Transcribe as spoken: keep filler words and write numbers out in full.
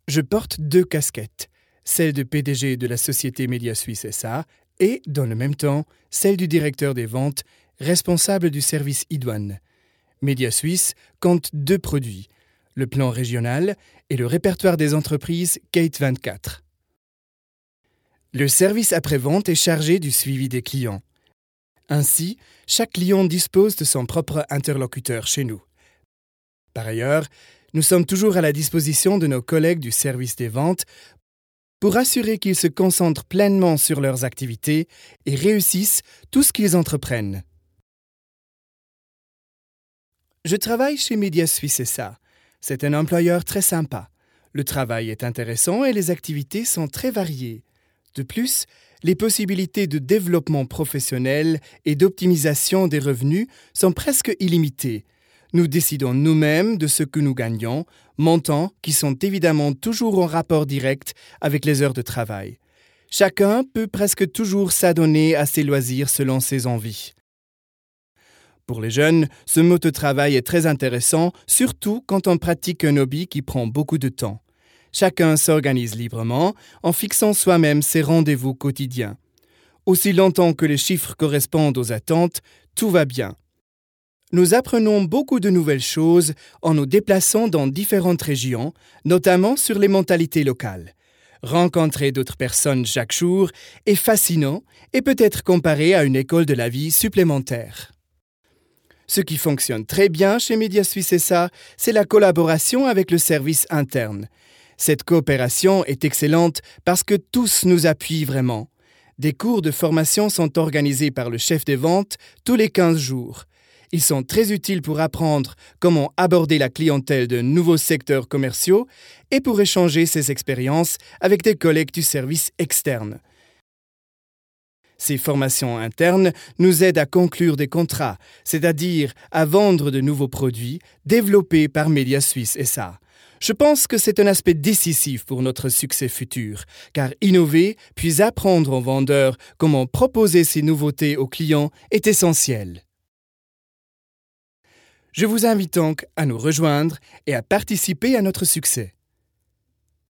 Je porte deux casquettes, celle de P D G de la société Média Suisse S A et, dans le même temps, celle du directeur des ventes, responsable du service iDouane. Média Suisse compte deux produits, le plan régional et le répertoire des entreprises Kate vingt-quatre. Le service après-vente est chargé du suivi des clients. Ainsi, chaque client dispose de son propre interlocuteur chez nous. Par ailleurs, nous sommes toujours à la disposition de nos collègues du service des ventes pour assurer qu'ils se concentrent pleinement sur leurs activités et réussissent tout ce qu'ils entreprennent. Je travaille chez Média Suisse S A. C'est un employeur très sympa. Le travail est intéressant et les activités sont très variées. De plus, les possibilités de développement professionnel et d'optimisation des revenus sont presque illimitées. Nous décidons nous-mêmes de ce que nous gagnons, montants qui sont évidemment toujours en rapport direct avec les heures de travail. Chacun peut presque toujours s'adonner à ses loisirs selon ses envies. Pour les jeunes, ce mode de travail est très intéressant, surtout quand on pratique un hobby qui prend beaucoup de temps. Chacun s'organise librement en fixant soi-même ses rendez-vous quotidiens. Aussi longtemps que les chiffres correspondent aux attentes, tout va bien. Nous apprenons beaucoup de nouvelles choses en nous déplaçant dans différentes régions, notamment sur les mentalités locales. Rencontrer d'autres personnes chaque jour est fascinant et peut être comparé à une école de la vie supplémentaire. Ce qui fonctionne très bien chez Média Suisse S A, c'est la collaboration avec le service interne. Cette coopération est excellente parce que tous nous appuient vraiment. Des cours de formation sont organisés par le chef des ventes tous les quinze jours. Ils sont très utiles pour apprendre comment aborder la clientèle de nouveaux secteurs commerciaux et pour échanger ses expériences avec des collègues du service externe. Ces formations internes nous aident à conclure des contrats, c'est-à-dire à vendre de nouveaux produits développés par Média Suisse S A. Je pense que c'est un aspect décisif pour notre succès futur, car innover puis apprendre aux vendeurs comment proposer ces nouveautés aux clients est essentiel. Je vous invite donc à nous rejoindre et à participer à notre succès.